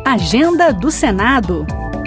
Agenda do Senado.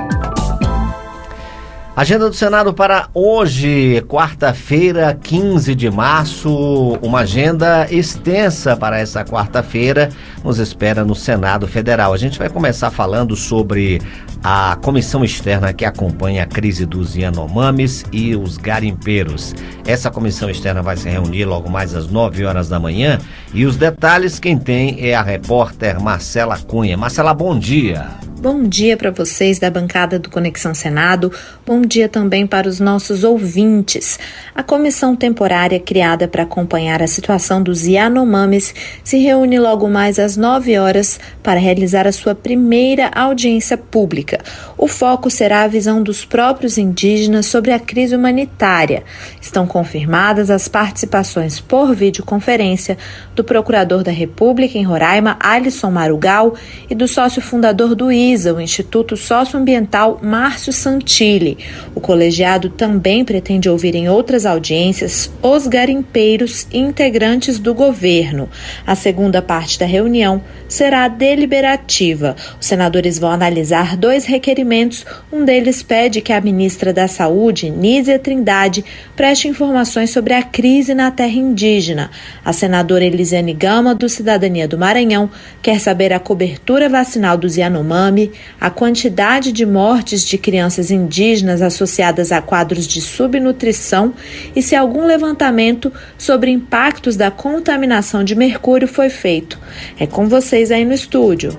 Agenda do Senado para hoje, quarta-feira, 15 de março, uma agenda extensa para essa quarta-feira, nos espera no Senado Federal. A gente vai começar falando sobre a comissão externa que acompanha a crise dos Yanomamis e os garimpeiros. Essa comissão externa vai se reunir logo mais às 9 horas da manhã e os detalhes quem tem é a repórter Marcela Cunha. Marcela, bom dia. Bom dia para vocês da bancada do Conexão Senado, bom dia também para os nossos ouvintes. A comissão temporária criada para acompanhar a situação dos Yanomamis se reúne logo mais às 9 horas para realizar a sua primeira audiência pública. O foco será a visão dos próprios indígenas sobre a crise humanitária. Estão confirmadas as participações por videoconferência do Procurador da República em Roraima, Alisson Marugal, e do sócio fundador do o Instituto Socioambiental Márcio Santilli. O colegiado também pretende ouvir em outras audiências os garimpeiros e integrantes do governo. A segunda parte da reunião será deliberativa. Os senadores vão analisar 2 requerimentos. Um deles pede que a ministra da Saúde, Nízia Trindade, preste informações sobre a crise na terra indígena. A senadora Elisiane Gama, do Cidadania do Maranhão, quer saber a cobertura vacinal dos Yanomami, a quantidade de mortes de crianças indígenas associadas a quadros de subnutrição e se algum levantamento sobre impactos da contaminação de mercúrio foi feito. É com vocês aí no estúdio.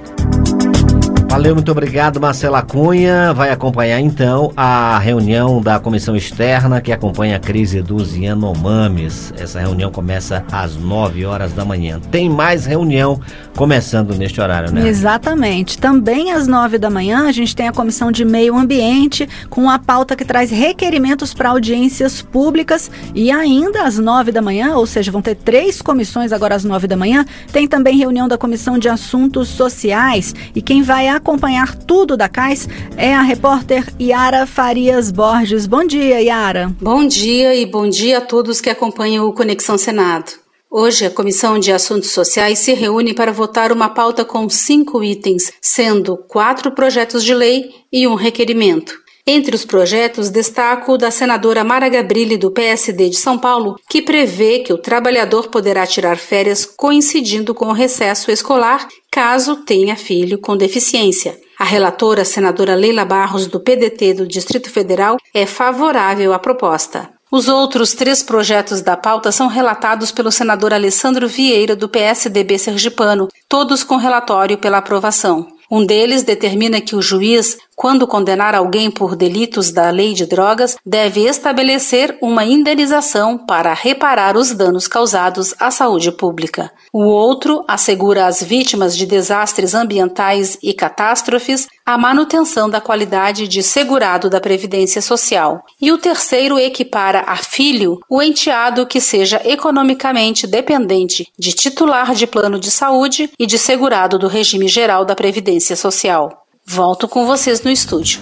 Valeu, muito obrigado, Marcela Cunha. Vai acompanhar então a reunião da comissão externa que acompanha a crise dos Yanomamis. Essa reunião começa às 9 horas da manhã. Tem mais reunião começando neste horário, né? Exatamente. Também às 9 da manhã a gente tem a comissão de meio ambiente com a pauta que traz requerimentos para audiências públicas, e ainda às 9 da manhã, ou seja, vão ter 3 comissões agora às 9 da manhã, tem também reunião da comissão de assuntos sociais, e quem vai acompanhar tudo da CAIS é a repórter Yara Farias Borges. Bom dia, Yara. Bom dia e bom dia a todos que acompanham o Conexão Senado. Hoje, a Comissão de Assuntos Sociais se reúne para votar uma pauta com 5 itens, sendo 4 projetos de lei e 1 requerimento. Entre os projetos, destaco o da senadora Mara Gabrilli, do PSD de São Paulo, que prevê que o trabalhador poderá tirar férias coincidindo com o recesso escolar, caso tenha filho com deficiência. A relatora, senadora Leila Barros, do PDT do Distrito Federal, é favorável à proposta. Os outros 3 projetos da pauta são relatados pelo senador Alessandro Vieira, do PSDB sergipano, todos com relatório pela aprovação. Um deles determina que o juiz, quando condenar alguém por delitos da lei de drogas, deve estabelecer uma indenização para reparar os danos causados à saúde pública. O outro assegura às vítimas de desastres ambientais e catástrofes a manutenção da qualidade de segurado da Previdência Social. E o terceiro equipara a filho o enteado que seja economicamente dependente de titular de plano de saúde e de segurado do regime geral da Previdência Social. Volto com vocês no estúdio.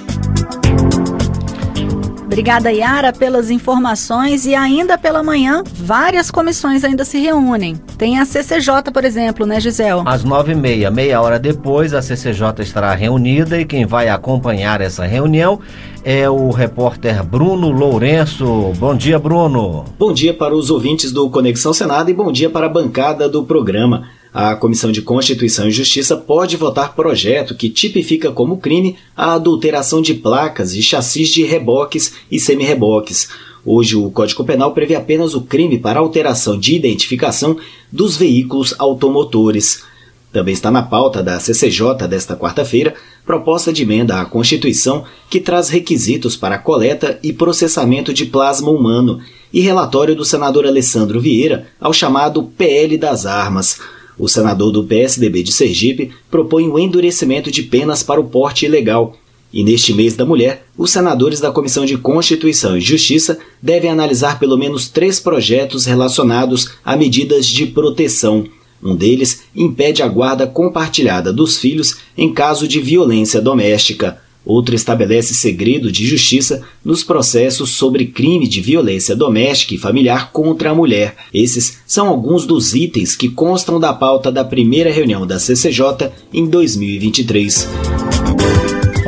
Obrigada, Yara, pelas informações. E ainda pela manhã, várias comissões ainda se reúnem. Tem a CCJ, por exemplo, né, Gisele? Às 9h30, meia hora depois, a CCJ estará reunida e quem vai acompanhar essa reunião é o repórter Bruno Lourenço. Bom dia, Bruno. Bom dia para os ouvintes do Conexão Senado e bom dia para a bancada do programa. A Comissão de Constituição e Justiça pode votar projeto que tipifica como crime a adulteração de placas e chassis de reboques e semi-reboques. Hoje, o Código Penal prevê apenas o crime para alteração de identificação dos veículos automotores. Também está na pauta da CCJ desta quarta-feira proposta de emenda à Constituição que traz requisitos para a coleta e processamento de plasma humano e relatório do senador Alessandro Vieira ao chamado PL das Armas. O senador do PSDB de Sergipe propõe o endurecimento de penas para o porte ilegal. E neste mês da mulher, os senadores da Comissão de Constituição e Justiça devem analisar pelo menos 3 projetos relacionados a medidas de proteção. Um deles impede a guarda compartilhada dos filhos em caso de violência doméstica. Outro estabelece segredo de justiça nos processos sobre crime de violência doméstica e familiar contra a mulher. Esses são alguns dos itens que constam da pauta da primeira reunião da CCJ em 2023.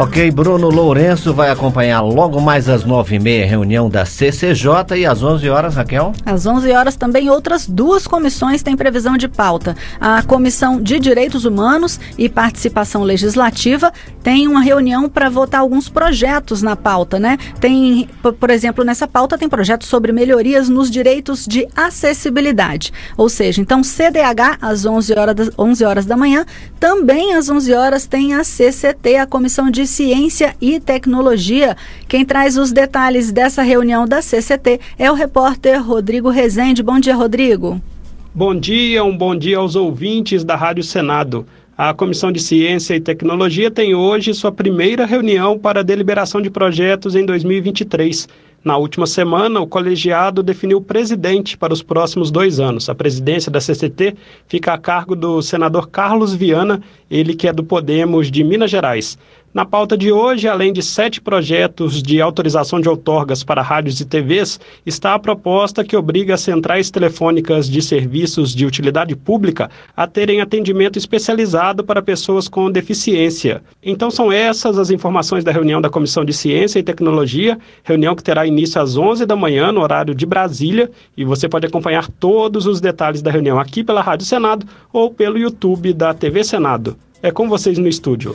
Ok, Bruno Lourenço vai acompanhar logo mais às 9h30 a reunião da CCJ e às 11 horas, Raquel? Às 11 horas também outras duas comissões têm previsão de pauta. A Comissão de Direitos Humanos e Participação Legislativa tem uma reunião para votar alguns projetos na pauta, né? Tem, por exemplo, nessa pauta tem projetos sobre melhorias nos direitos de acessibilidade. Ou seja, então CDH às 11 horas da manhã, também às 11 horas tem a CCT, a Comissão de Ciência e Tecnologia. Quem traz os detalhes dessa reunião da CCT é o repórter Rodrigo Rezende. Bom dia, Rodrigo. Bom dia aos ouvintes da Rádio Senado. A Comissão de Ciência e Tecnologia tem hoje sua primeira reunião para deliberação de projetos em 2023. Na última semana, o colegiado definiu o presidente para os próximos 2 anos. A presidência da CCT fica a cargo do senador Carlos Viana, ele que é do Podemos de Minas Gerais. Na pauta de hoje, além de 7 projetos de autorização de outorgas para rádios e TVs, está a proposta que obriga as centrais telefônicas de serviços de utilidade pública a terem atendimento especializado para pessoas com deficiência. Então são essas as informações da reunião da Comissão de Ciência e Tecnologia, reunião que terá início às 11 da manhã, no horário de Brasília, e você pode acompanhar todos os detalhes da reunião aqui pela Rádio Senado ou pelo YouTube da TV Senado. É com vocês no estúdio.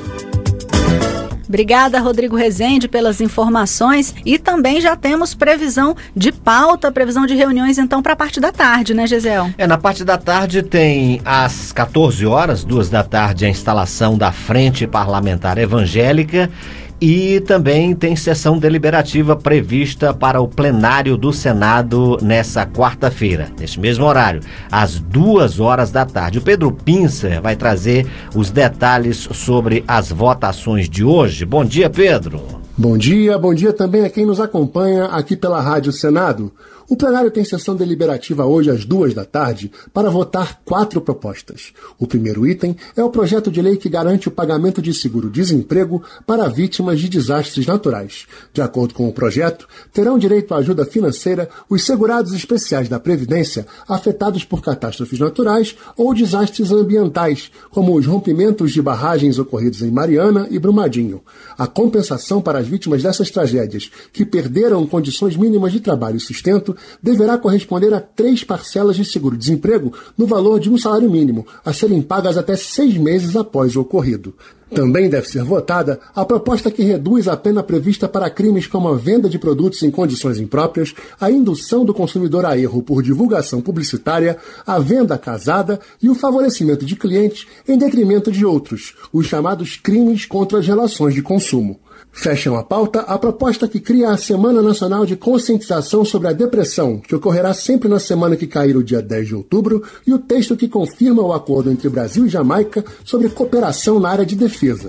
Obrigada, Rodrigo Rezende, pelas informações, e também já temos previsão de pauta, previsão de reuniões, então, para a parte da tarde, né, Gisel? Na parte da tarde tem às 14 horas, 2 da tarde, a instalação da Frente Parlamentar Evangélica. E também tem sessão deliberativa prevista para o plenário do Senado nessa quarta-feira, nesse mesmo horário, às 2 horas da tarde. O Pedro Pincer vai trazer os detalhes sobre as votações de hoje. Bom dia, Pedro. Bom dia também a quem nos acompanha aqui pela Rádio Senado. O plenário tem sessão deliberativa hoje às 2 da tarde para votar 4 propostas. O primeiro item é o projeto de lei que garante o pagamento de seguro-desemprego para vítimas de desastres naturais. De acordo com o projeto, terão direito à ajuda financeira os segurados especiais da Previdência afetados por catástrofes naturais ou desastres ambientais, como os rompimentos de barragens ocorridos em Mariana e Brumadinho. A compensação para as vítimas dessas tragédias que perderam condições mínimas de trabalho e sustento deverá corresponder a 3 parcelas de seguro-desemprego no valor de um salário mínimo, a serem pagas até 6 meses após o ocorrido. Também deve ser votada a proposta que reduz a pena prevista para crimes como a venda de produtos em condições impróprias, a indução do consumidor a erro por divulgação publicitária, a venda casada e o favorecimento de clientes em detrimento de outros, os chamados crimes contra as relações de consumo. Fecham a pauta a proposta que cria a Semana Nacional de Conscientização sobre a Depressão, que ocorrerá sempre na semana que cair o dia 10 de outubro, e o texto que confirma o acordo entre Brasil e Jamaica sobre cooperação na área de defesa.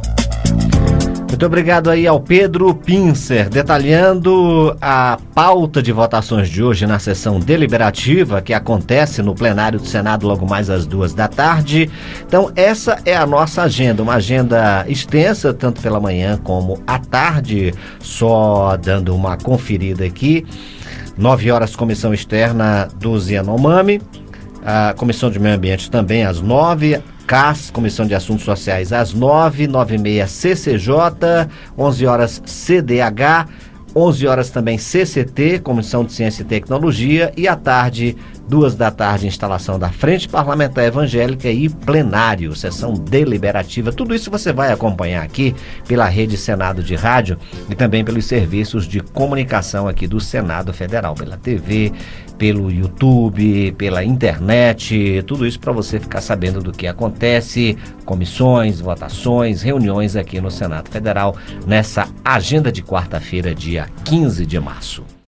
Muito obrigado aí ao Pedro Pincer, detalhando a pauta de votações de hoje na sessão deliberativa que acontece no plenário do Senado logo mais às 2 da tarde. Então essa é a nossa agenda, uma agenda extensa, tanto pela manhã como à tarde, só dando uma conferida aqui. 9 horas, Comissão Externa do Yanomami, a Comissão de Meio Ambiente também às 9, CAS, Comissão de Assuntos Sociais, às 9, 9h30 CCJ, 11 horas CDH, 11 horas também CCT, Comissão de Ciência e Tecnologia, e à tarde, 2 da tarde, instalação da Frente Parlamentar Evangélica e plenário, sessão deliberativa. Tudo isso você vai acompanhar aqui pela Rede Senado de Rádio e também pelos serviços de comunicação aqui do Senado Federal, pela TV, pelo YouTube, pela internet, tudo isso para você ficar sabendo do que acontece, comissões, votações, reuniões aqui no Senado Federal nessa agenda de quarta-feira, dia 15 de março.